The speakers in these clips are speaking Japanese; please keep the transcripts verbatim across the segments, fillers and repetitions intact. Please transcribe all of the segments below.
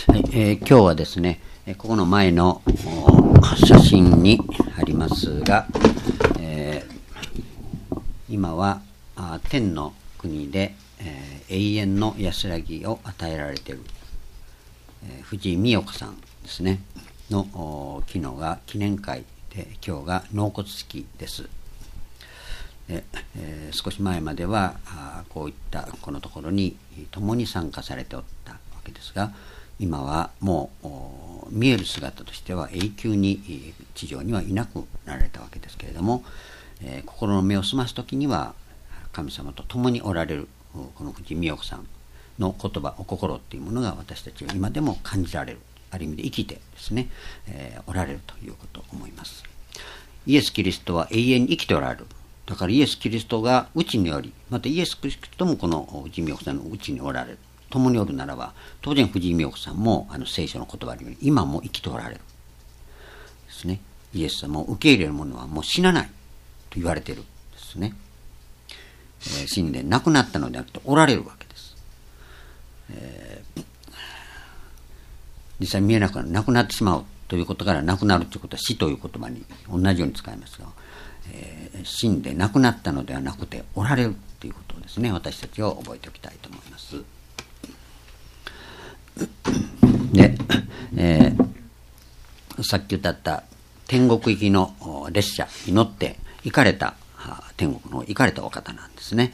はい、えー、今日はですね、ここの前の写真にありますが、えー、今はあ天の国で、えー、永遠の安らぎを与えられている、えー、藤井美代子さんですねの昨日が記念会で、今日が納骨式です。でえー、少し前まではあこういったこのところに共に参加されておったわけですが、今はもう見える姿としては永久に地上にはいなくなられたわけですけれども、えー、心の目を澄ますときには神様と共におられるこの藤井美代子さんの言葉、お心っていうものが私たちは今でも感じられる、ある意味で生きてですね、えー、おられるということを思います。イエス・キリストは永遠に生きておられる。だからイエス・キリストがうちにおり、またイエス・キリストもこの藤井美代子さんのうちにおられる、共におるならば、当然藤井美代子さんもあの聖書の言葉により今も生きておられるですね。イエス様を受け入れる者はもう死なないと言われているですね。えー、死んで亡くなったのではなくておられるわけです。えー、実際見えなくなる、亡くなってしまうということから亡くなるということは死という言葉に同じように使いますが、えー、死んで亡くなったのではなくておられるということをですね、私たちは覚えておきたいと思います。で、えー、さっき歌った天国行きの列車に乗って行かれた、天国の行かれたお方なんですね。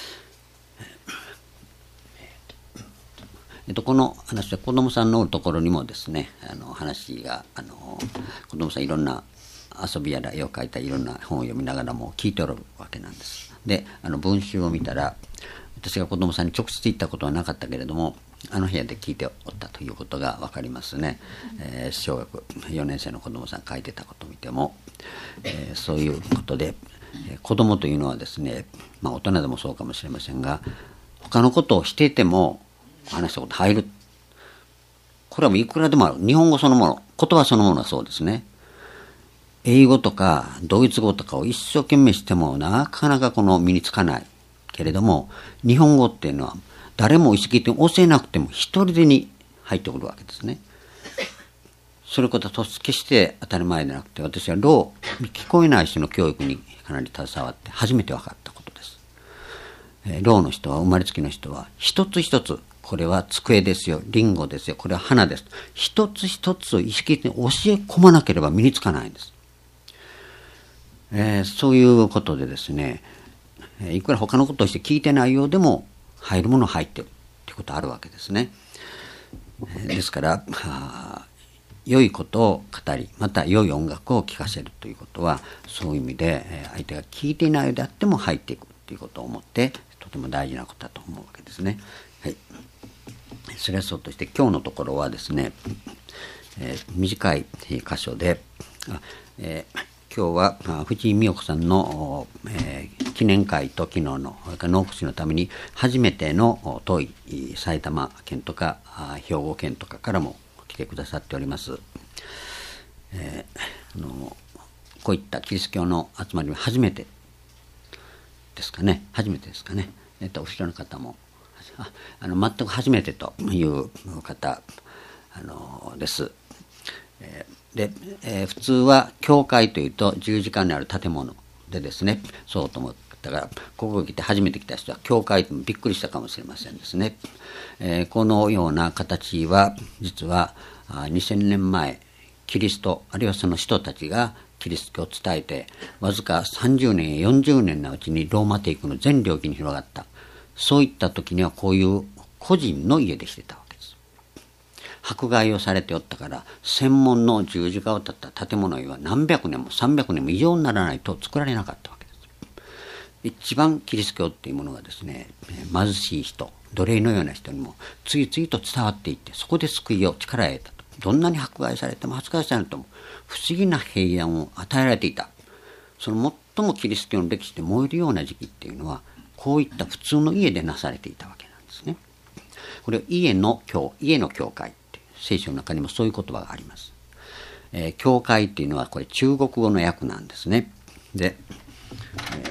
えっと、この話は子供さんのおるところにもですね、あの話が、あの子供さんいろんな遊びやら絵を描いたいろんな本を読みながらも聞いておるわけなんです。で、あの文集を見たら、私が子供さんに直接言ったことはなかったけれども、あの部屋で聞いておったということが分かりますね。えー、小学よねん生の子供さん書いてたことを見ても、えー、そういうことで、えー、子供というのはですね、まあ大人でもそうかもしれませんが、他のことをしていても話したこと入る。これはもういくらでもある。日本語そのもの、言葉そのものはそうですね。英語とかドイツ語とかを一生懸命してもなかなかこの身につかないけれども、日本語っていうのは誰も意識的に教えなくても一人でに入ってくるわけですね。それことは決して当たり前でなくて、私はろう、聞こえない人の教育にかなり携わって初めて分かったことです。えー、ろうの人は、生まれつきの人は一つ一つ、これは机ですよ、リンゴですよ、これは花です、一つ一つ意識的に教え込まなければ身につかないんです。えー、そういうことでですね、いくら他のことをして聞いてないようでも入るもの入ってるということあるわけですね。ですから良いことを語り、また良い音楽を聴かせるということは、そういう意味で相手が聞いていないようであっても入っていくということを思ってとても大事なことだと思うわけですね。はい、それはそうとして、今日のところはですね、えー、短い箇所で、あ、えー今日は藤井美代子さんの、えー、記念会と昨日の納骨式のために初めての遠い埼玉県とか兵庫県とかからも来てくださっております。えー、あのこういったキリスト教の集まりは初めてですかね。初めてですかね。えっと後ろの方もああの全く初めてという方あのです。えーで、えー、普通は教会というと十字架にある建物でですね、そうと思ったから、ここに来て初めて来た人は教会とびっくりしたかもしれませんですね。えー、このような形は実はにせんねんまえ、キリストあるいはその人たちがキリスト教を伝えてわずかさんじゅうねんやよんじゅうねんのうちにローマ帝国の全領域に広がった。そういった時にはこういう個人の家でしてたわけです。迫害をされておったから、専門の十字架を立った建物は何百年もさんびゃくねんも以上にならないと作られなかったわけです。一番キリスト教っていうものがですね、貧しい人、奴隷のような人にも次々と伝わっていって、そこで救いを力を得たと。どんなに迫害されても迫害されても不思議な平安を与えられていた。その最もキリスト教の歴史で燃えるような時期っていうのは、こういった普通の家でなされていたわけなんですね。これを家の教、家の教会。聖書の中にもそういう言葉があります。えー、教会っていうのはこれ中国語の訳なんですね。で、え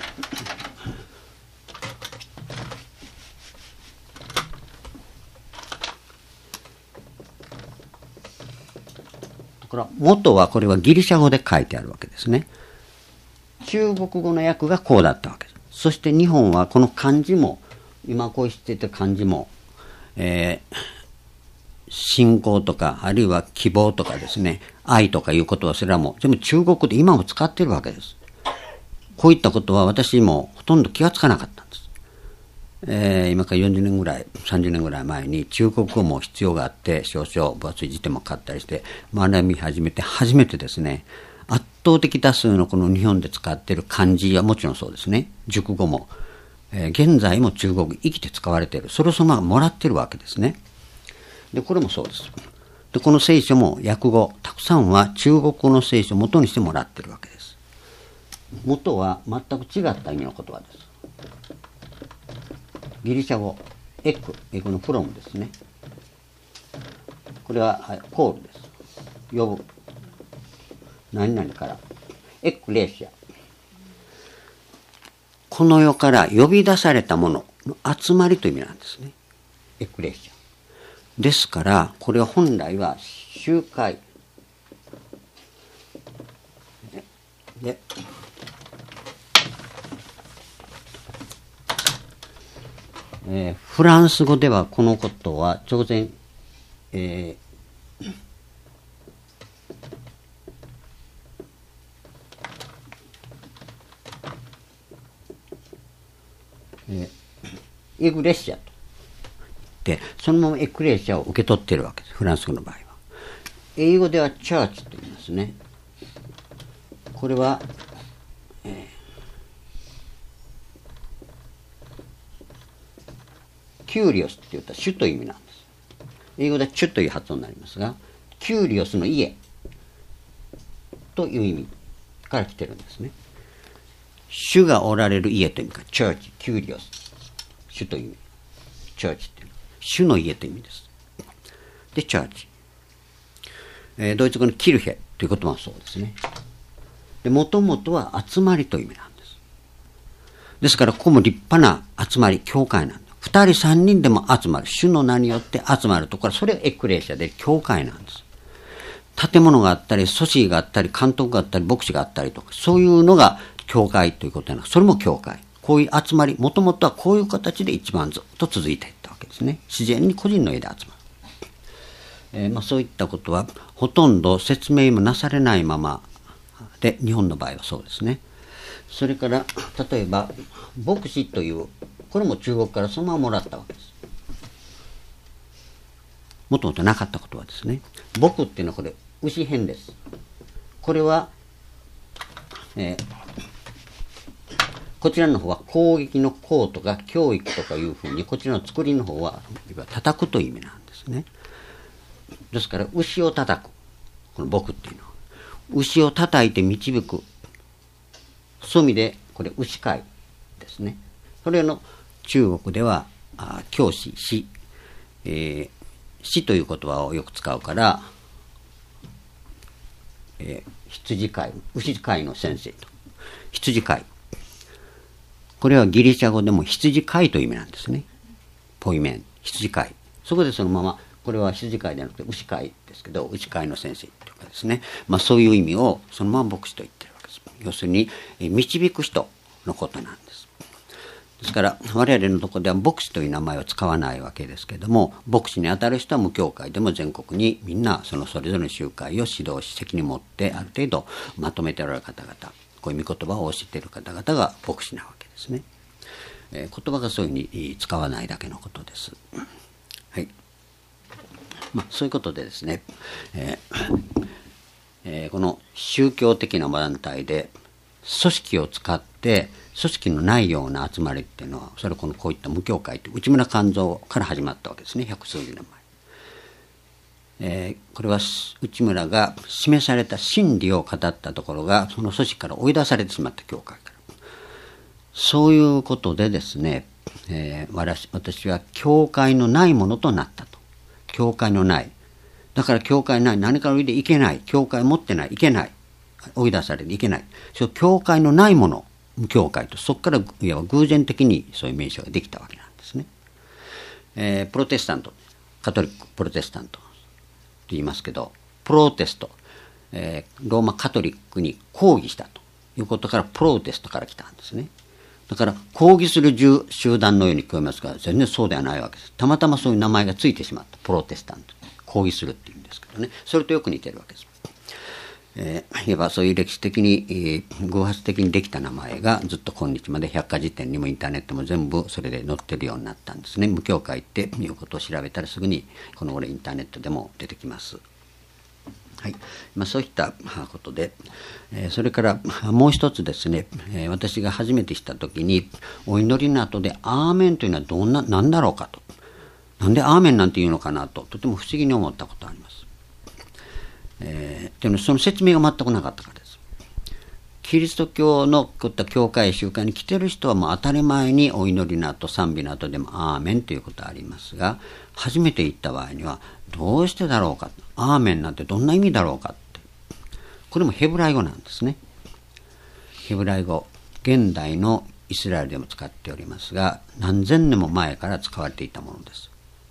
ーこれは元はこれはギリシャ語で書いてあるわけですね。中国語の訳がこうだったわけです。そして日本はこの漢字も、今こうしていた漢字も、えー、信仰とか、あるいは希望とかですね、愛とかいうことはそれはもう全部中国で今も使っているわけです。こういったことは私もほとんど気がつかなかったんです。えー、今からよんじゅうねんぐらい、さんじゅうねんぐらい前に中国語も必要があって、少々分厚い辞典も買ったりして、学び始めて、初めてですね、圧倒的多数のこの日本で使っている漢字はもちろんそうですね、熟語も、えー、現在も中国生きて使われている。それをそのままもらっているわけですね。で、これもそうです。で、この聖書も訳語、たくさんは中国語の聖書を元にしてもらっているわけです。元は全く違った意味の言葉です。ギリシャ語、エク、エクのフロムですね。これはコールです。呼ぶ。何々から。エクレシア。この世から呼び出されたものの集まりという意味なんですね。エクレシア。ですから、これは本来は集会。で、えー、フランス語ではこのことは当然、えーえー、エグレッシャとでそのままエクレシアを受け取っているわけです。フランス語の場合は。英語ではチャーチと言いますね。これは、えー、キューリオスって言ったら主という意味なんです。英語ではチュという発音になりますが、キューリオスの家という意味から来てるんですね。主がおられる家という意味か、チャーチ、キューリオス、主という意味、チャーチっていうのは主の家という意味です。で、チャーチ、えー、ドイツ語のキルヘという言葉もそうですね。で、もともとは集まりという意味なんです。ですから、ここも立派な集まり、教会なんだ。二人三人でも集まる、主の名によって集まるところ、それがエクレシアで教会なんです。建物があったり、組織があったり、監督があったり、牧師があったりとか、そういうのが教会ということなの。それも教会。こういう集まり、もともとはこういう形で一番ずっと続いていったわけですね。自然に個人の家で集まる。えーまあ、そういったことはほとんど説明もなされないままで、日本の場合はそうですね。それから例えば牧師という、これも中国からそのままもらったわけです。もともとなかった言葉ですね。牧っていうのはこれ牛編です。これは、えー、こちらの方は攻撃の攻とか教育とかいうふうに、こちらの作りの方は叩くという意味なんですね。ですから牛を叩く、この牧っていうのは牛を叩いて導く、そういう意味でこれ牛飼いですね。それの中国ではあ教師、師、えー、師という言葉をよく使うから、えー、羊飼い、牛飼いの先生と羊飼い、これはギリシャ語でも羊飼いという意味なんですね。ポイメン、羊飼い。そこでそのまま、これは羊飼いではなくて牛飼いですけど、牛飼いの先生というかですね、まあ、そういう意味をそのまま牧師と言ってるわけです。要するに導く人のことなんです。ですから我々のところでは牧師という名前を使わないわけですけれども、牧師にあたる人は無教会でも全国にみんなそのそれぞれの集会を指導し、責任を持ってある程度まとめておられる方々、こういう御言葉を教えている方々が牧師なわけですね。えー、言葉がそういうふうに使わないだけのことです。はい。まあ、そういうことでですね、えーえー、この宗教的な団体で組織を使って組織のないような集まりっていうのは、それはこのこういった無教会という内村勘三から始まったわけですね。百数十年前、えー、これは内村が示された真理を語ったところがその組織から追い出されてしまった教会から、そういうことでですね、えー、私, 私は教会のないものとなったと。教会のない、だから教会ない、何かの意味でいけない、教会持ってない、いけない、追い出されていけない、そう教会のないもの、無教会と、そこからいわば偶然的にそういう名称ができたわけなんですね。えー、プロテスタント、カトリックプロテスタントと言いますけど、プロテスト、 えー、ローマカトリックに抗議したということからプロテストから来たんですね。だから抗議する集団のように聞こえますが、全然そうではないわけです。たまたまそういう名前がついてしまった。プロテスタント、抗議するっていうんですけどね、それとよく似てるわけです。えー、いわばそういう歴史的に、えー、偶発的にできた名前がずっと今日まで百科事典にもインターネットも全部それで載ってるようになったんですね。無教会っていうことを調べたらすぐにこの頃インターネットでも出てきます。はい、まあ、そういったことで、えー、それからもう一つですね、えー、私が初めて知った時にお祈りの後でアーメンというのはどんな何だろうかと、なんでアーメンなんて言うのかなととても不思議に思ったことがあります。えー、でもその説明が全くなかったからです。キリスト教のこういった教会集会に来てる人はもう当たり前にお祈りの後賛美の後でもアーメンということはありますが、初めて行った場合にはどうしてだろうか、アーメンなんてどんな意味だろうかって、これもヘブライ語なんですね。ヘブライ語、現代のイスラエルでも使っておりますが、何千年も前から使われていたものです。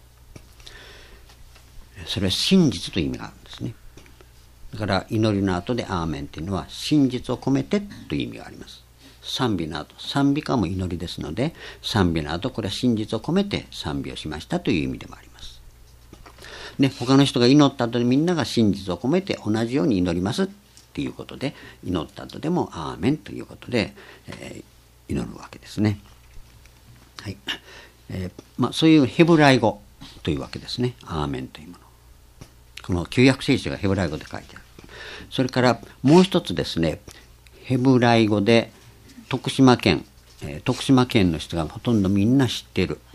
それは真実という意味があるんですね。だから祈りの後でアーメンというのは真実を込めてという意味があります。賛美の後、賛美歌も祈りですので、賛美の後これは真実を込めて賛美をしましたという意味でもあります。で、他の人が祈った後でみんなが真実を込めて同じように祈りますっていうことで、祈った後でもアーメンということで、えー、祈るわけですね。はい、えーまあ、そういうヘブライ語というわけですね。アーメンというもの。この旧約聖書がヘブライ語で書いてある。それからもう一つですね、ヘブライ語で徳島県、えー、徳島県の人がほとんどみんな知っている、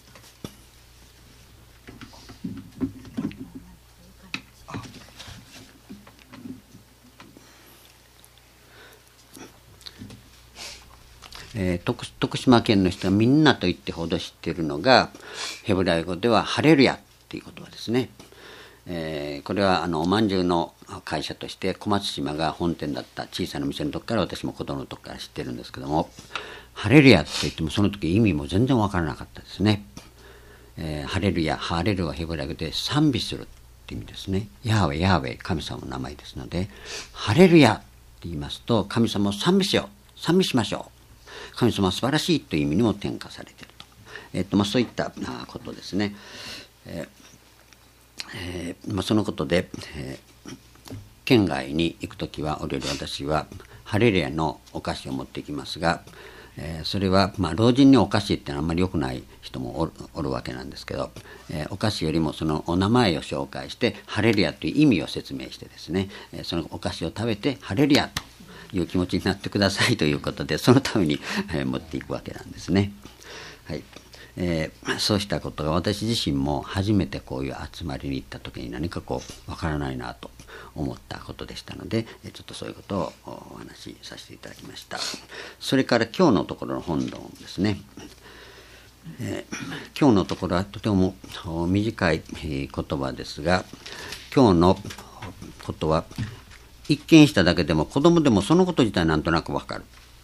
えー、徳, 徳島県の人がみんなと言ってほど知っているのが、ヘブライ語ではハレルヤっていう言葉ですね。えー、これはあのおまんじゅうの会社として小松島が本店だった小さな店のとこから私も子供のとこから知ってるんですけども、ハレルヤって言ってもその時意味も全然わからなかったですね。えー、ハレルヤ、ハレルはヘブライ語で賛美するって意味ですね。ヤーウェヤーウェ神様の名前ですので、ハレルヤって言いますと神様を賛美しよう、賛美しましょう、神様は素晴らしいという意味にも転化されていると、えーとまあ、そういったことですね。えーえーまあ、そのことで、えー、県外に行くときはお料理私はハレルヤのお菓子を持っていきますが、えー、それは、まあ、老人にお菓子ってのはあんまり良くない人もお る, おるわけなんですけど、えー、お菓子よりもそのお名前を紹介してハレルヤという意味を説明してですね、えー、そのお菓子を食べてハレルヤという気持ちになってくださいということで、そのために、えー、持っていくわけなんですね。はい、えー、そうしたことが私自身も初めてこういう集まりに行った時に何かこうわからないなと思ったことでしたので、ちょっとそういうことをお話しさせていただきました。それから今日のところの本論ですね。えー、今日のところはとても短い言葉ですが、今日のことは一見しただけでも子供でもそのこと自体なんとなくわかる。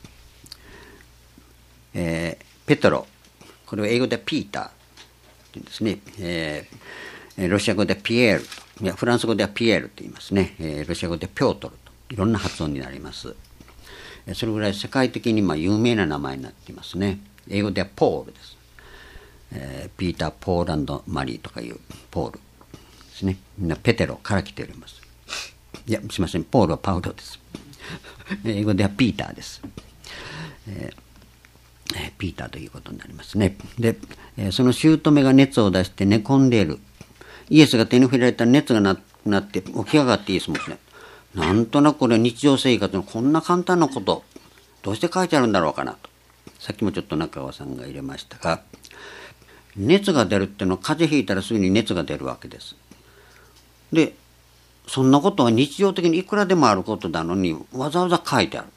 えー、ペトロ、これは英語でピーターと言うんですね。えー、ロシア語でピエールと、いやフランス語ではピエールと言いますね。えー、ロシア語でピョートルと、いろんな発音になります。それぐらい世界的にまあ有名な名前になっていますね。英語ではポールです。えー、ピーター・ポーランド・マリーとかいうポールですね。みんなペテロから来ております。いや、すみません、ポールはパウロです。英語ではピーターです。えーピーターということになりますね。で、その姑が熱を出して寝込んでいる。イエスが手に触れられたら熱がなくなって起き上がってイエスもですね、なんとなくこれ日常生活のこんな簡単なこと、どうして書いてあるんだろうかなと。さっきもちょっと中川さんが入れましたが、熱が出るっていうのは風邪ひいたらすぐに熱が出るわけです。で、そんなことは日常的にいくらでもあることなのにわざわざ書いてある。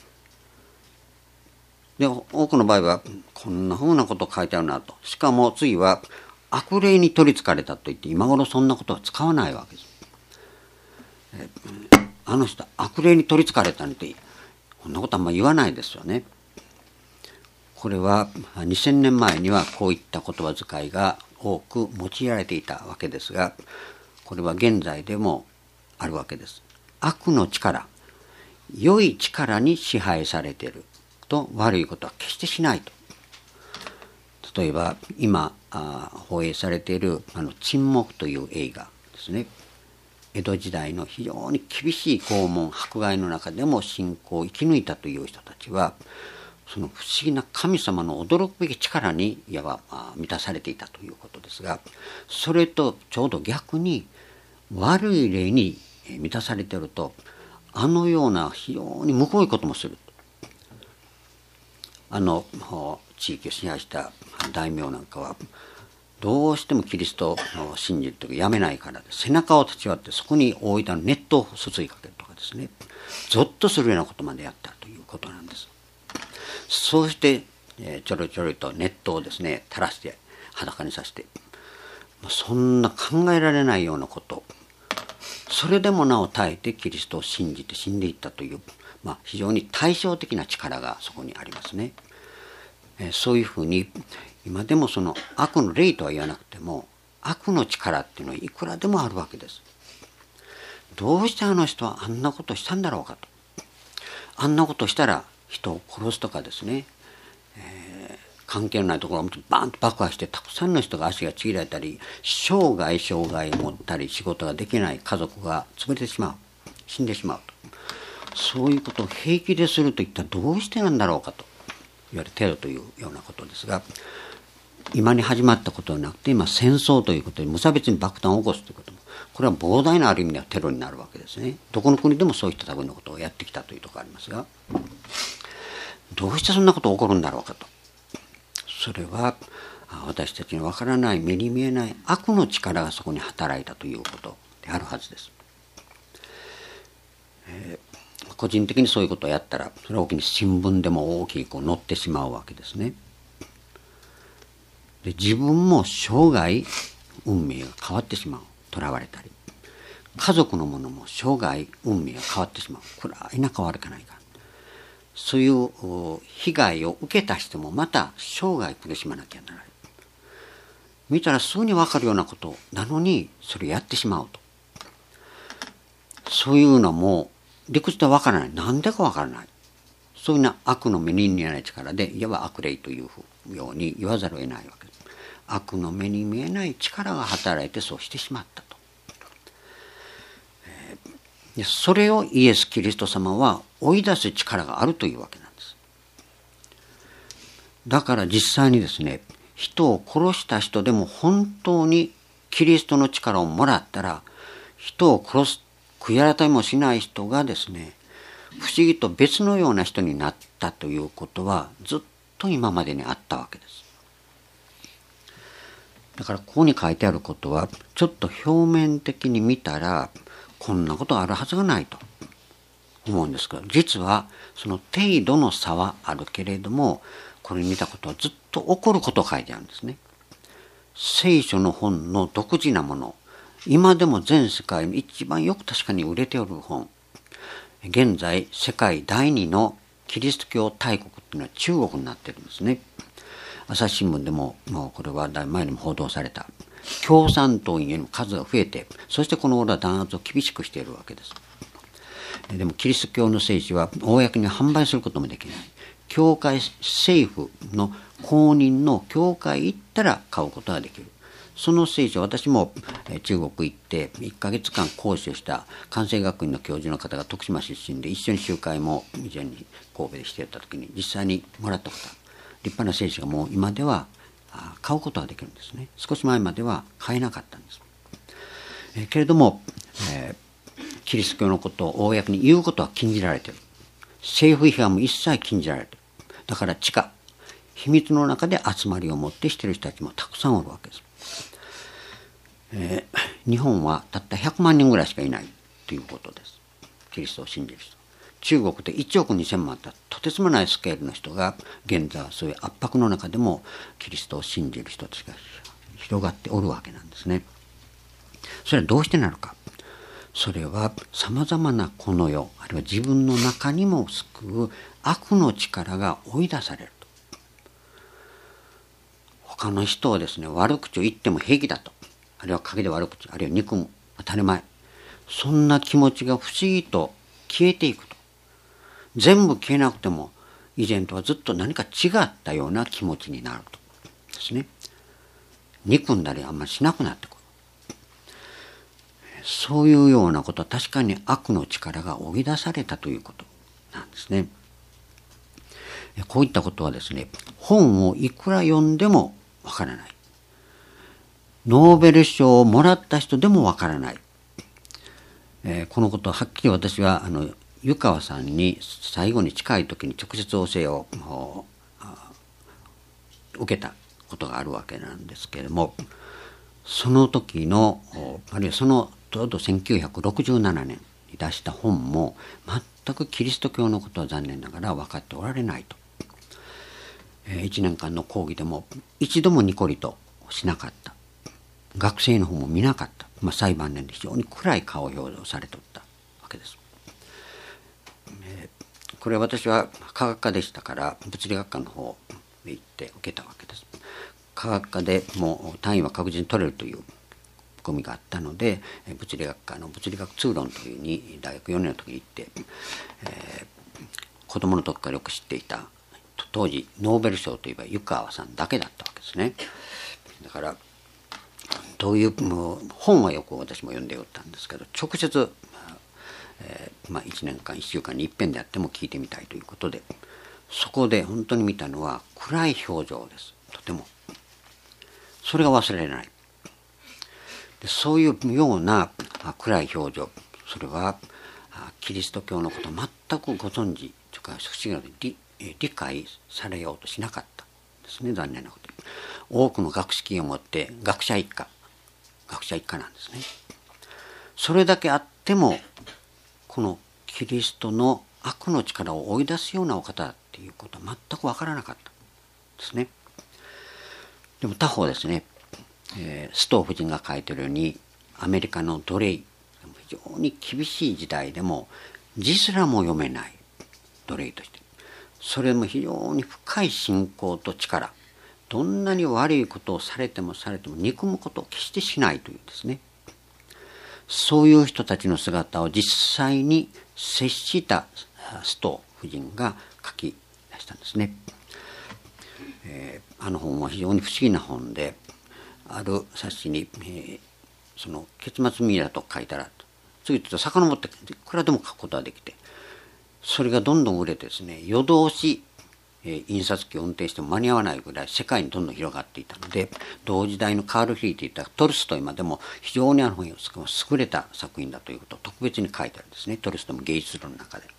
で、多くの場合はこんなふうなこと書いてあるなと。しかも次は悪霊に取りつかれたといって今頃そんなことは使わないわけです。えあの人悪霊に取りつかれたなんてこんなことあんまり言わないですよね。これはにせんねんまえにはこういった言葉遣いが多く用いられていたわけですが、これは現在でもあるわけです。 悪の力、良い力に支配されていると悪いことは決してしないと。例えば今あ放映されているあの沈黙という映画ですね。江戸時代の非常に厳しい拷問迫害の中でも信仰を生き抜いたという人たちは、その不思議な神様の驚くべき力にいわば満たされていたということですが、それとちょうど逆に悪い霊に満たされていると、あのような非常にむごいこともする。あの地域を支配した大名なんかはどうしてもキリストを信じるというかやめないからで、背中を立ち割ってそこに大分の熱湯を注いかけるとかですね、ゾッとするようなことまでやったということなんです。そうして、えー、ちょろちょろと熱湯をですね垂らして裸にさせて、そんな考えられないようなこと、それでもなお耐えてキリストを信じて死んでいったという、まあ、非常に対照的な力がそこにありますね。えー、そういうふうに今でもその悪の霊とは言わなくても悪の力っていうのはいくらでもあるわけです。どうしてあの人はあんなことしたんだろうかと。あんなことしたら人を殺すとかですね、えー、関係のないところをバーンと爆破してたくさんの人が足がちぎられたり、生涯障害を持ったり仕事ができない家族が潰れてしまう、死んでしまうと。そういうことを平気でするといったらどうしてなんだろうかと言われているというようなことですが、今に始まったことではなくて、今戦争ということで無差別に爆弾を起こすということも、これは膨大なある意味ではテロになるわけですね。どこの国でもそういった類のことをやってきたというところがありますが、どうしてそんなことが起こるんだろうかと。それは私たちにわからない、目に見えない悪の力がそこに働いたということであるはずです。えー、個人的にそういうことをやったら、それは大きに新聞でも大きにこう載ってしまうわけですね。で、自分も生涯運命が変わってしまう、囚われたり、家族のものも生涯運命が変わってしまう、暗い中悪かないか、そういう被害を受けた人もまた生涯苦しまなきゃならない。見たらすぐに分かるようなことなのにそれをやってしまうと。そういうのも理屈では分からない、なんでか分からない、そういうな悪の目に見えない力で、いわば悪霊というように言わざるを得ないわけです。悪の目に見えない力が働いてそうしてしまったと。えー、でそれをイエス・キリスト様は追い出す力があるというわけなんです。だから実際にですね、人を殺した人でも本当にキリストの力をもらったら、人を殺す悔い改めもしない人がですね、不思議と別のような人になったということはずっと今までにあったわけです。だからここに書いてあることはちょっと表面的に見たらこんなことあるはずがないと思うんですけど、実はその程度の差はあるけれども、これに見たことはずっと起こることを書いてあるんですね。聖書の本の独自なもの、今でも全世界に一番よく確かに売れておる本、現在世界第二のキリスト教大国っていうのは中国になってるんですね。朝日新聞でももうこれはだいぶ前にも報道された、共産党員への数が増えて、そしてこの頃は弾圧を厳しくしているわけです。でもキリスト教の聖書は公に販売することもできない。教会、政府の公認の教会行ったら買うことができる。その聖書、私も中国行っていっかげつかん講師をした関西学院の教授の方が徳島出身で、一緒に集会も以前に神戸でしていた時に実際にもらったことある立派な聖書がもう今では買うことができるんですね。少し前までは買えなかったんです。えけれども、えー、キリスト教のことを公に言うことは禁じられている。政府批判も一切禁じられている。だから地下、秘密の中で集まりを持ってしている人たちもたくさんおるわけです。えー、日本はたったひゃくまんにんぐらいしかいないということです。キリストを信じる人。中国でいちおくにせんまんととてつもないスケールの人が現在はそういう圧迫の中でもキリストを信じる人たちが広がっておるわけなんですね。それはどうしてなのか。それはさまざまなこの世、あるいは自分の中にも救う悪の力が追い出されると。他の人をですね、悪口を言っても平気だと、あるいは陰で悪口、あるいは憎む、当たり前、 そんな気持ちが不思議と消えていくと。全部消えなくても以前とはずっと何か違ったような気持ちになるとですね。憎んだりあんまりしなくなってくる。そういうようなことは確かに悪の力が追い出されたということなんですね。こういったことはですね、本をいくら読んでもわからない。ノーベル賞をもらった人でもわからない。えー、このことははっきり私はあの湯川さんに最後に近い時に直接教えを受けたことがあるわけなんですけれども、その時のあるいはそのちょうどせんきゅうひゃくろくじゅうななねんに出した本も全くキリスト教のことは残念ながら分かっておられないと。いちねんかんの講義でも一度もニコリとしなかった。学生の方も見なかった。まあ、最晩年で非常に暗い顔表情をされておったわけです。えー、これは私は科学科でしたから物理学科の方へ行って受けたわけです。科学科でもう単位は確実に取れるという見込みがあったので、物理学科の物理学通論というに大学よねんの時に行って、えー、子供の時からよく知っていた当時ノーベル賞といえば湯川さんだけだったわけですね。だからどういうもう本はよく私も読んでおったんですけど、直接、えーまあ、いちねんかんいっしゅうかんに一遍であっても聞いてみたいということで、そこで本当に見たのは暗い表情です。とてもそれが忘れられない。でそういうような暗い表情、それはキリスト教のことを全くご存知というか不思議なので 理, 理解されようとしなかったですね。残念なことに多くの学識を持って学者一家学者一家なんですね。それだけあってもこのキリストの悪の力を追い出すようなお方だっていうことは全く分からなかったですね。でも他方ですね、えー、須藤夫人が書いているようにアメリカの奴隷、非常に厳しい時代でも字すらも読めない奴隷として、それも非常に深い信仰と力、どんなに悪いことをされてもされても憎むことを決してしないというですね、そういう人たちの姿を実際に接した須藤夫人が書き出したんですね。えー、あの本は非常に不思議な本で、ある冊子に、えー、その結末ミイラと書いたら次々と遡っていくらでも書くことができて、それがどんどん売れてですね、夜通し、えー、印刷機を運転しても間に合わないぐらい世界にどんどん広がっていたので、同時代のカール・フリーといったトルストイまでも非常にあの本優れた作品だということを特別に書いてあるんですね。トルストイも芸術論の中で。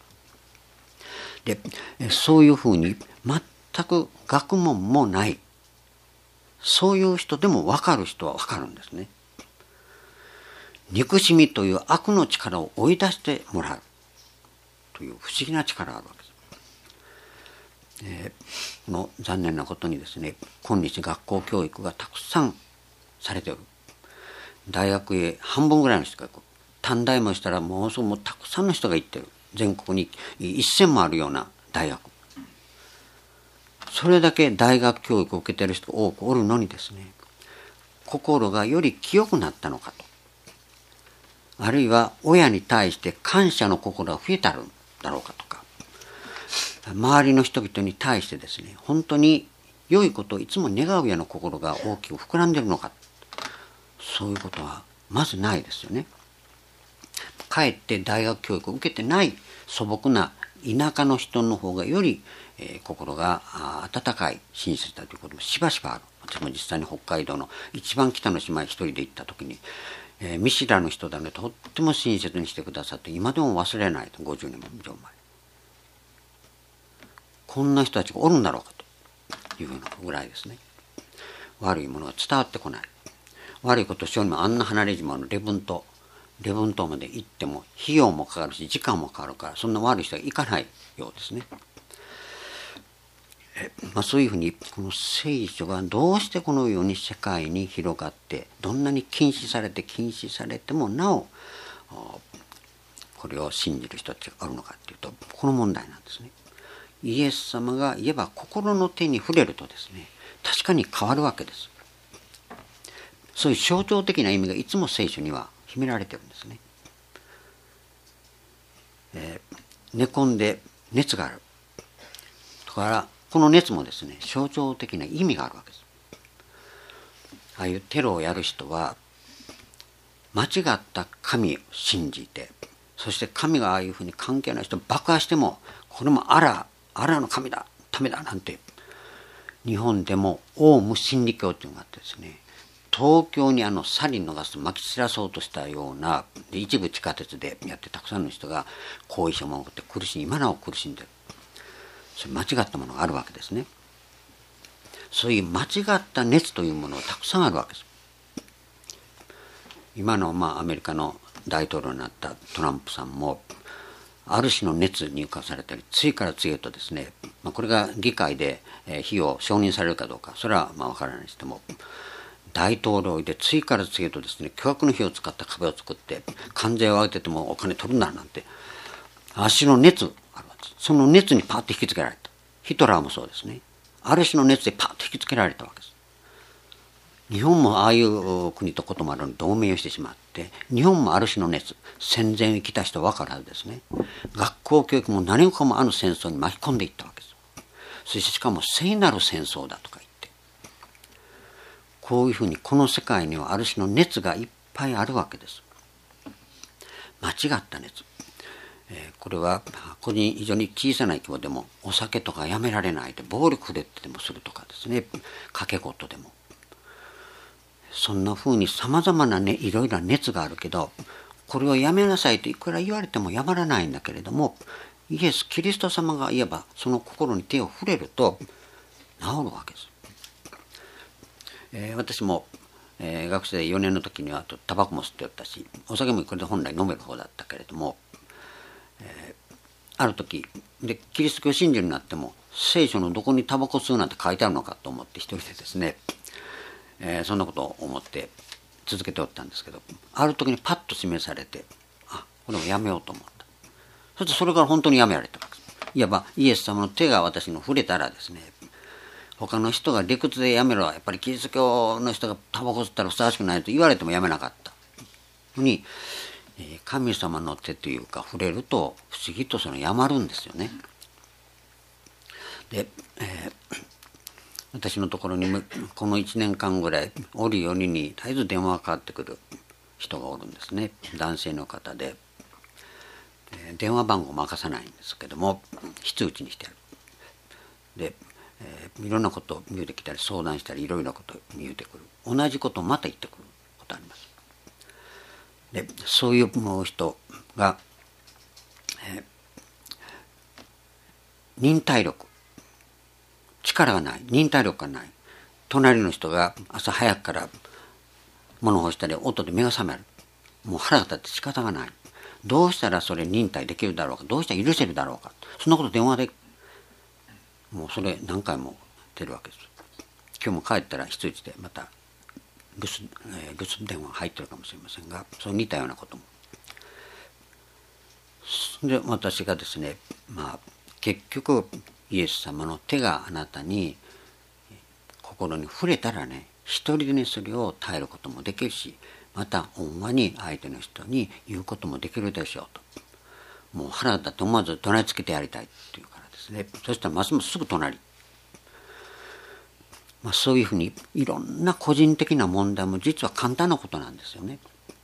でそういうふうに全く学問もないそういう人でも分かる人は分かるんですね。憎しみという悪の力を追い出してもらうという不思議な力があるわけです。えー、この残念なことにですね、今日学校教育がたくさんされておる。大学へ半分ぐらいの人が行く。短大もしたらもうすぐもうたくさんの人が行ってる。全国に一千もあるような大学。それだけ大学教育を受けている人が多くおるのにですね、心がより清くなったのかと、あるいは親に対して感謝の心が増えたるんだろうかとか、周りの人々に対してですね、本当に良いことをいつも願うような心が大きく膨らんでいるのか、そういうことはまずないですよね。かえって大学教育を受けてない素朴な田舎の人の方がより、えー、心が温かい親切だということもしばしばある。私も実際に北海道の一番北の島へ一人で行った時に、えー、見知らぬ人だね、とっても親切にしてくださって今でも忘れないと。ごじゅうねん以上前、こんな人たちがおるんだろうかというぐらいですね。悪いものが伝わってこない。悪いことをしようにもあんな離れ島の礼文島礼文島まで行っても費用もかかるし時間もかかるから、そんな悪い人は行かないようですね。え、まあ、そういうふうにこの聖書がどうしてこのように世界に広がって、どんなに禁止されて禁止されてもなおこれを信じる人たちがあるのかというと、この問題なんですね。イエス様が言えば心の手に触れるとですね、確かに変わるわけです。そういう象徴的な意味がいつも聖書には秘められてるんですね。 えー、寝込んで熱がある。だからこの熱もですね、象徴的な意味があるわけです。ああいうテロをやる人は間違った神を信じて、そして神がああいうふうに関係ない人を爆破しても、これもアラアラの神だためだなんて、日本でもオウム真理教っていうのがあってですね、東京にあのサリンのガスをまき散らそうとしたような、で一部地下鉄でやってたくさんの人が後遺症を守って苦しい、今なお苦しんでる。それ間違ったものがあるわけですね。そういう間違った熱というものがたくさんあるわけです。今のまあアメリカの大統領になったトランプさんも、ある種の熱に浮かされたり、次から次へとですね、まあ、これが議会で火を承認されるかどうか、それはまあ分からないにしても、大統領で次から次へとですね、巨額の火を使った壁を作って、関税を上げててもお金取るななんて、足の熱あるわけです。その熱にパッと引きつけられた。ヒトラーもそうですね。ある種の熱でパッと引きつけられたわけです。日本もああいう国と異なるのに同盟をしてしまって、日本もある種の熱、戦前に来た人は分からずですね、学校教育も何もかもあの戦争に巻き込んでいったわけです。そしてしかも聖なる戦争だとか言って、こういうふうにこの世界にはある種の熱がいっぱいあるわけです。間違った熱、えー、これは個人非常に小さな規模でも、お酒とかやめられないで暴力ででもするとかですね、賭け事でも、そんなふうにさまざまなね、いろいろな熱があるけど、これをやめなさいといくら言われてもやまらないんだけれども、イエス・キリスト様が言えばその心に手を触れると治るわけです。えー、私も、えー、学生よねんの時にはタバコも吸っておったし、お酒もこれで本来飲める方だったけれども、えー、ある時でキリスト教信者になっても、聖書のどこにタバコ吸うなんて書いてあるのかと思って一人でですね、えー、そんなことを思って続けておったんですけど、ある時にパッと示されて、あ、これもやめようと思った。そしてそれから本当にやめられたわけです。いわばイエス様の手が私に触れたらですね、他の人が理屈でやめろ、やっぱりキリスト教の人がタバコ吸ったらふさわしくないと言われてもやめなかったのに、神様の手というか触れると不思議とそのやまるんですよね。で、えー私のところにもこのいちねんかんぐらい折々に絶えず電話がかかってくる人がおるんですね。男性の方で、えー、電話番号も明かさないんですけども、非通知にしてある。で、えー、いろんなことを言うてきたり、相談したり、いろいろなことを言うてくる。同じことをまた言ってくることあります。で、そういう人が、えー、忍耐力、力がない、忍耐力がない。隣の人が朝早くから物を干したり音で目が覚める。もう腹が立って仕方がない。どうしたらそれ忍耐できるだろうか、どうしたら許せるだろうか。そんなこと電話でもうそれ何回も出るわけです。今日も帰ったら非通知でまた留守、えー、留守電話入ってるかもしれませんが、そう似たようなことも。で、私がですね、まあ結局イエス様の手があなたに心に触れたらね、一人でねそれを耐えることもできるし、また温和に相手の人に言うこともできるでしょうと。もう腹立って思わず怒鳴りつけてやりたいっていうからですね。そしたらますますすぐ隣。まあ、そういうふうにいろんな個人的な問題も実は簡単なことなんですよね。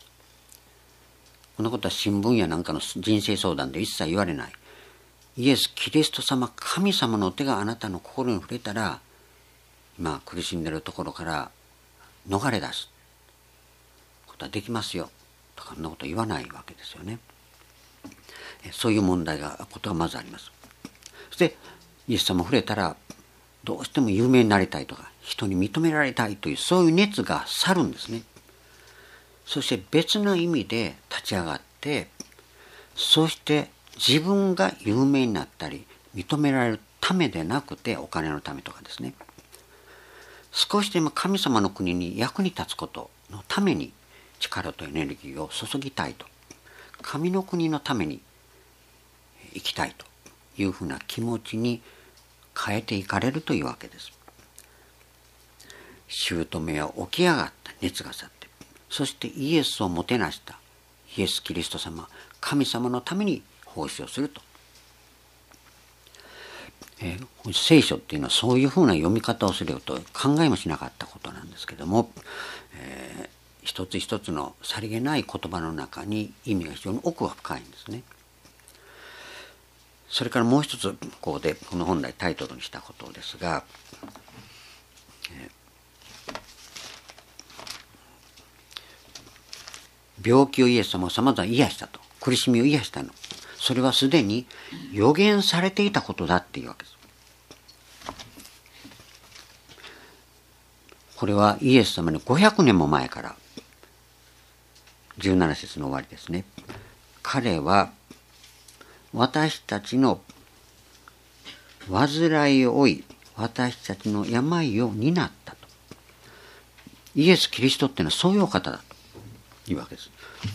このことは新聞やなんかの人生相談で一切言われない。イエス・キリスト様、神様の手があなたの心に触れたら、今苦しんでいるところから逃れ出すことはできますよとか、そんなこと言わないわけですよね。そういう問題がことがまずあります。そしてイエス様触れたら、どうしても有名になりたいとか人に認められたいというそういう熱が去るんですね。そして別の意味で立ち上がって、そして自分が有名になったり認められるためでなくて、お金のためとかですね、少しでも神様の国に役に立つことのために力とエネルギーを注ぎたいと、神の国のために生きたいというふうな気持ちに変えていかれるというわけです。姑は起き上がった、熱が去って、そしてイエスをもてなしたイエス・キリスト様、神様のために奉仕をすると。えー、聖書っていうのはそういうふうな読み方をすると考えもしなかったことなんですけども、えー、一つ一つのさりげない言葉の中に意味が非常に奥が深いんですね。それからもう一つここでこの本来タイトルにしたことですが、病気をイエス様はさまざま癒したと、苦しみを癒したの、それはすでに予言されていたことだっていうわけです。これはイエス様にごひゃくねんも前からじゅうなな節の終わりですね。彼は私たちの患いを負い、私たちの病を担ったと。イエス・キリストっていうのはそういうお方だというわけです。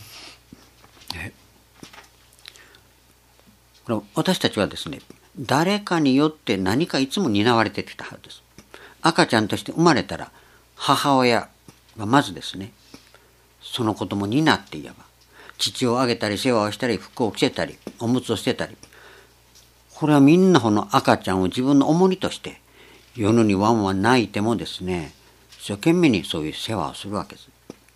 これ私たちはですね、誰かによって何かいつも担われてきたはずです。赤ちゃんとして生まれたら母親がまずですね、その子供になっていわば父をあげたり世話をしたり服を着せたりおむつをしてたり、これはみんなこの赤ちゃんを自分の重荷として夜にワンワン泣いてもですね、一生懸命にそういう世話をするわけです。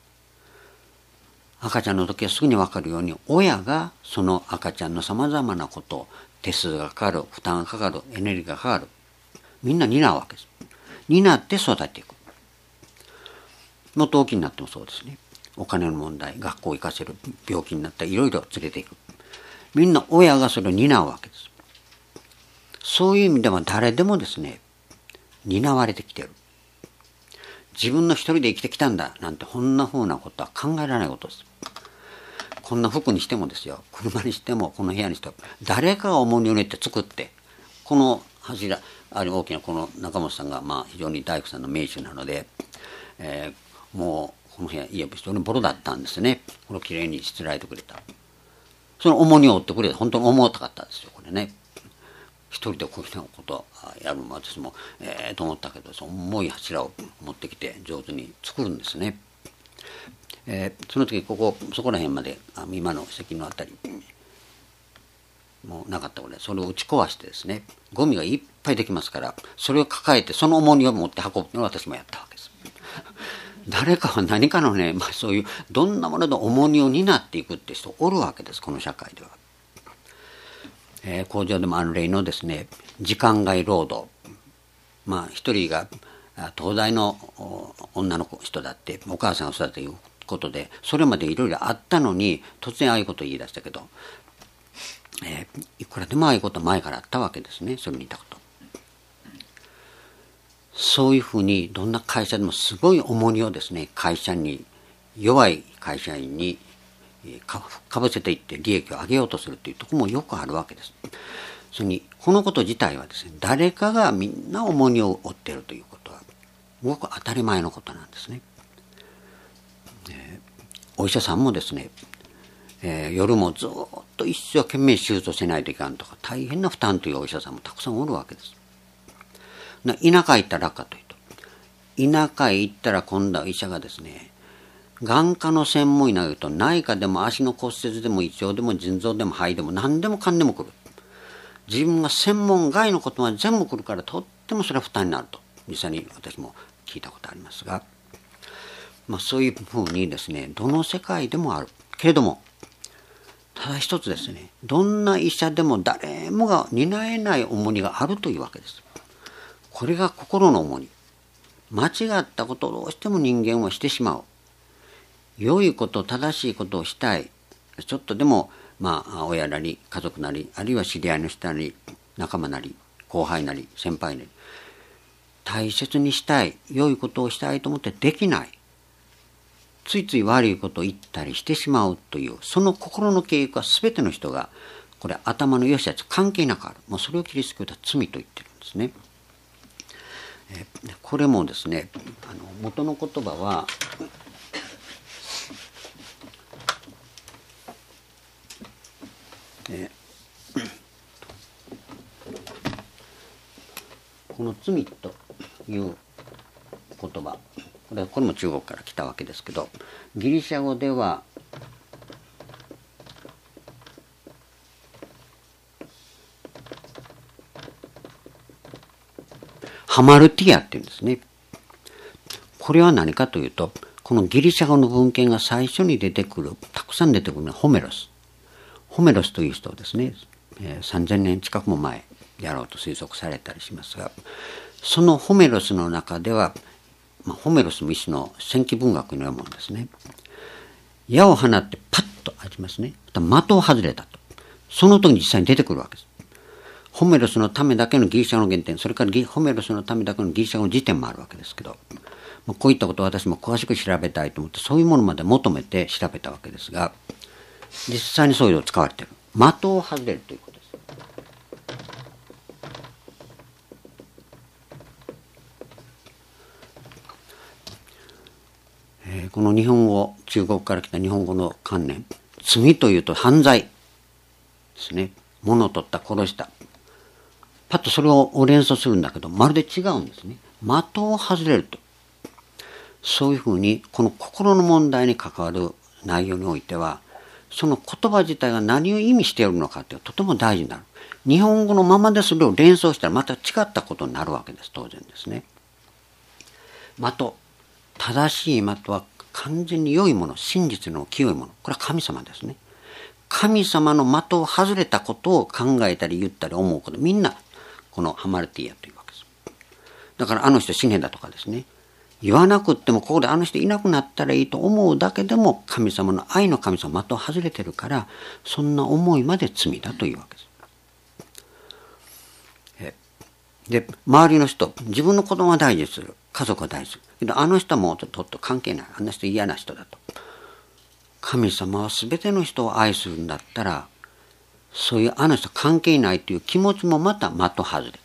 赤ちゃんの時はすぐに分かるように親がその赤ちゃんのさまざまなことを手数がかかる、負担がかかる、エネルギーがかかる、みんな担うわけです。担って育てていく。もっと大きになってもそうですね。お金の問題、学校を行かせる、病気になったらいろいろ連れていく。みんな親がそれを担うわけです。そういう意味では誰でもですね、担われてきている。自分の一人で生きてきたんだなんてこんなふうなことは考えられないことです。こんな服にしてもですよ、車にしてもこの部屋にしても誰かが重荷を入れて作って、この柱ある大きなこの中本さんがまあ非常に大工さんの名手なので、えー、もうこの部屋家は非常にボロだったんですね。これをきれいにしつらえてくれた。その重荷を負ってくれた。本当に重たかったですよこれね。一人でこういうことをやるのも私もええー、と思ったけど、その重い柱を持ってきて上手に作るんですね。えー、その時ここそこら辺まであ今の席のあたりもうなかったので、それを打ち壊してですね、ゴミがいっぱいできますから、それを抱えてその重荷を持って運ぶのを私もやったわけです。誰かは何かのね、まあ、そういうどんなもので重荷を担っていくって人おるわけです、この社会では。えー、工場でもある例のですね、時間外労働、まあ一人が東大の女の子人だってお母さんが育てということで、それまでいろいろあったのに突然ああいうことを言い出したけど、えー、いくらでもああいうこと前からあったわけですね。それに似たこと、そういうふうにどんな会社でもすごい重荷をですね、会社に弱い会社員にかぶせていって利益を上げようとするというところもよくあるわけです。それにこのこと自体はですね、誰かがみんな重荷を負っているということはごく当たり前のことなんですね。えー、お医者さんもですね、えー、夜もずっと一生懸命手術をしないといかんとか大変な負担というお医者さんもたくさんおるわけです。田舎へ行ったらかというと、田舎へ行ったら今度は医者がですね、眼科の専門医になると内科でも足の骨折でも胃腸でも腎臓でも肺でも何でもかんでも来る。自分が専門外のことは全部来るからとってもそれは負担になると実際に私も聞いたことありますが、まあ、そういうふうにですね、どの世界でもあるけれども、ただ一つですね、どんな医者でも誰もが担えない重荷があるというわけです。これが心の重荷。間違ったことをどうしても人間はしてしまう。良いこと、正しいことをしたい。ちょっとでも、まあ、親なり、家族なり、あるいは知り合いの人なり、仲間なり、後輩なり、先輩なり、大切にしたい、良いことをしたいと思ってできない。ついつい悪いことを言ったりしてしまうという、その心の傾向は全ての人が、これ頭の良し悪し関係なくある。もうそれをキリスト教では罪と言ってるんですね。えこれもですね、あの元の言葉は、えこの罪という言葉、これこれも中国から来たわけですけど、ギリシャ語ではハマルティアっていうんですね。これは何かというと、このギリシャ語の文献が最初に出てくる、たくさん出てくるのはホメロス。ホメロスという人をですね、えー、さんぜんねん近くも前やろうと推測されたりしますが、そのホメロスの中では、まあ、ホメロスも一種の戦記文学のようなものですね。矢を放ってパッと開きますね。また的を外れたと。その時に実際に出てくるわけです。ホメロスのためだけのギリシャ語の原点、それからホメロスのためだけのギリシャ語の辞典もあるわけですけど、こういったことを私も詳しく調べたいと思って、そういうものまで求めて調べたわけですが、実際にそういうのを使われている。的を外れるということです。えー、この日本語、中国から来た日本語の観念、罪というと犯罪ですね。物を取った、殺した。パッとそれを連想するんだけど、まるで違うんですね。的を外れると。そういうふうに、この心の問題に関わる内容においては、その言葉自体が何を意味しているのかってとても大事になる。日本語のままでそれを連想したらまた違ったことになるわけです。当然ですね。的。正しい的は完全に良いもの、真実の清いもの。これは神様ですね。神様の的を外れたことを考えたり言ったり思うこと、みんなこのハマルティアというわけです。だからあの人死ねだとかですね。言わなくってもここであの人いなくなったらいいと思うだけでも神様の愛の神様的を外れてるから、そんな思いまで罪だというわけです。で、周りの人、自分の子供は大事にする。家族は大事にする。けどあの人はもうちょっと関係ない。あの人嫌な人だと。神様は全ての人を愛するんだったら、そういうあの人関係ないという気持ちもまた的外れと。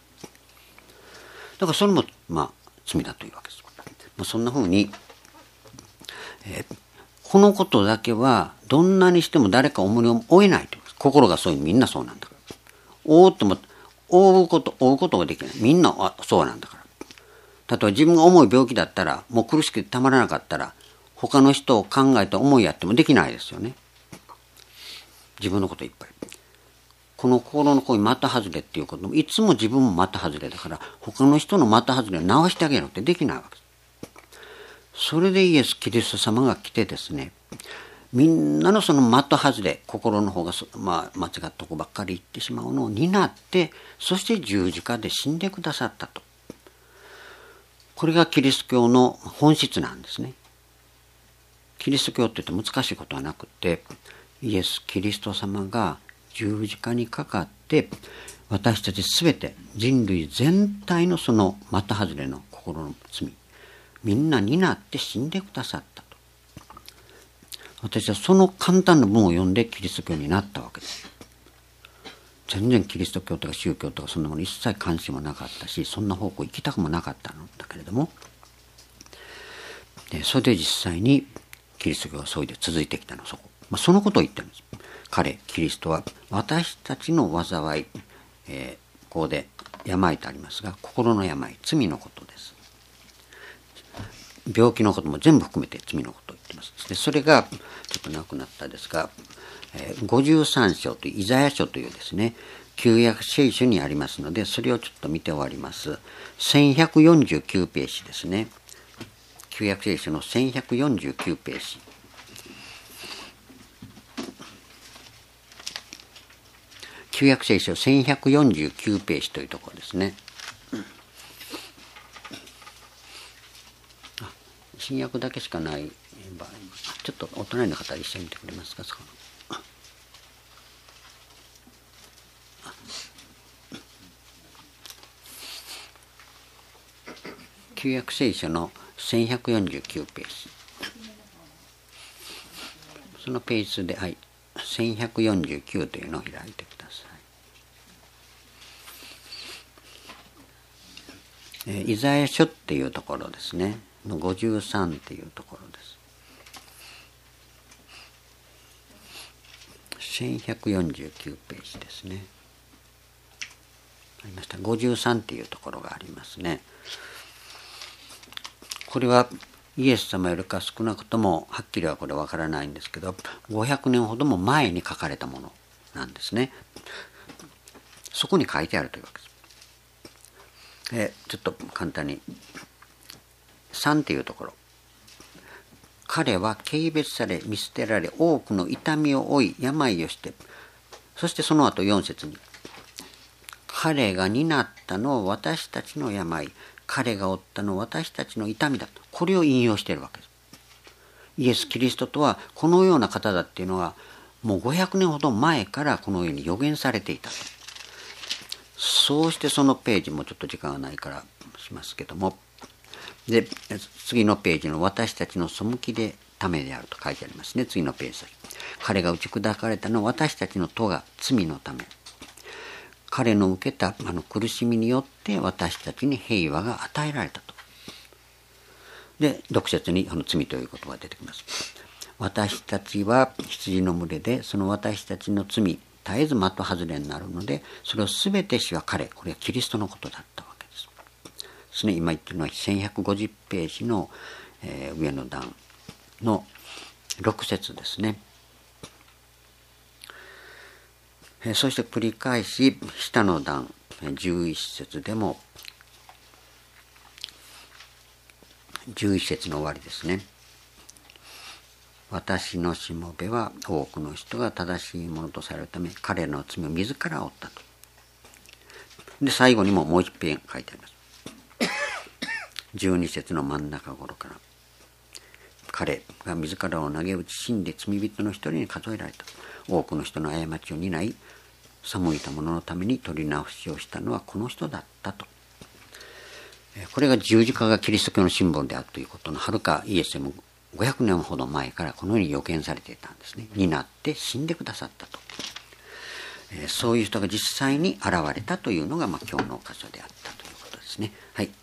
だからそれもまあ罪だというわけです。まあ、そんなふうに、えー、このことだけはどんなにしても誰か重荷を負えないという。心がそういうみんなそうなんだから。追おうとも追うこと追うことができない。みんなはそうなんだから。例えば自分が重い病気だったら、もう苦しくてたまらなかったら、他の人を考えて思いやってもできないですよね。自分のこといっぱい。この心のこういう的外れっていうことも、いつも自分も的外れだから、他の人の的外れを直してあげるってできないわけです。それでイエス・キリスト様が来てですね、みんなのその的外れ、心の方が、まあ、間違ったとこばっかり言ってしまうのを担って、そして十字架で死んでくださったと。これがキリスト教の本質なんですね。キリスト教って言って難しいことはなくて、イエス・キリスト様が十字架にかかって、私たちすべて人類全体のその的外れの心の罪、みんな担って死んでくださったと。私はその簡単な文を読んでキリスト教になったわけです。全然キリスト教とか宗教とかそんなもの一切関心もなかったし、そんな方向行きたくもなかったのだけれども、でそれで実際にキリスト教はそうで続いてきたの、そこ。まあ、そのことを言ってるんです。彼、キリストは私たちの災い、えー、ここで病とありますが、心の病、罪のことです。病気のことも全部含めて罪のことを言っています。でそれがちょっとなくなったですが、えー、ごじゅうさん章というイザヤ書というですね、旧約聖書にありますので、それをちょっと見て終わります。せんひゃくよんじゅうきゅうページですね。旧約聖書のせんひゃくよんじゅうきゅうページ。旧約聖書せんひゃくよんじゅうきゅうページというところですね。あ、新約だけしかない場合、ちょっとお隣の方一緒に見てくれますか。その旧約聖書のせんひゃくよんじゅうきゅうページ。そのページ数で、はい、せんひゃくよんじゅうきゅうというのを開いてください。えー、イザヤ書っていうところですね。のごじゅうさんっていうところです。せんひゃくよんじゅうきゅうページですね。ありました。ごじゅうさんっていうところがありますね。これはイエス様よりか少なくともはっきりはこれわからないんですけど、ごひゃくねんほども前に書かれたものなんですね。そこに書いてあるというわけです。 えー、ちょっと簡単にさんというところ、彼は軽蔑され見捨てられ多くの痛みを負い病をして、そしてその後よん節に、彼が担ったのは私たちの病、彼が負ったのは私たちの痛みだと、これを引用しているわけです。イエス・キリストとはこのような方だっていうのはもうごひゃくねんほど前からこのように予言されていたと。そうしてそのページもちょっと時間がないからしますけども、で次のページの私たちの背きでためであると書いてありますね。次のページ、彼が打ち砕かれたのは私たちの咎、罪のため、彼の受けたあの苦しみによって私たちに平和が与えられたと。でろく節にこの罪という言葉が出てきます。私たちは羊の群れで、その私たちの罪絶えず的外れになるので、それを全て主は彼、これはキリストのことだったわけです。ですね、今言ってるのはせんひゃくごじゅうページの、えー、上の段のろく節ですね。えー、そして繰り返し下の段じゅういち節でもじゅういち節の終わりですね。私のしもべは多くの人が正しいものとされるため、彼らの罪を自ら負ったと。で最後にももう一遍書いてあります。じゅうに節の真ん中頃から、彼が自らを投げ打ち死んで罪人の一人に数えられた。多くの人の過ちを担い背いた者のために取り直しをしたのはこの人だったと。これが十字架がキリスト教のシンボルであるということのはるかイエスよりもごひゃくねんほど前からこのように予見されていたんですね。になって死んでくださったと、えー、そういう人が実際に現れたというのが、まあ、今日の箇所であったということですね。はい。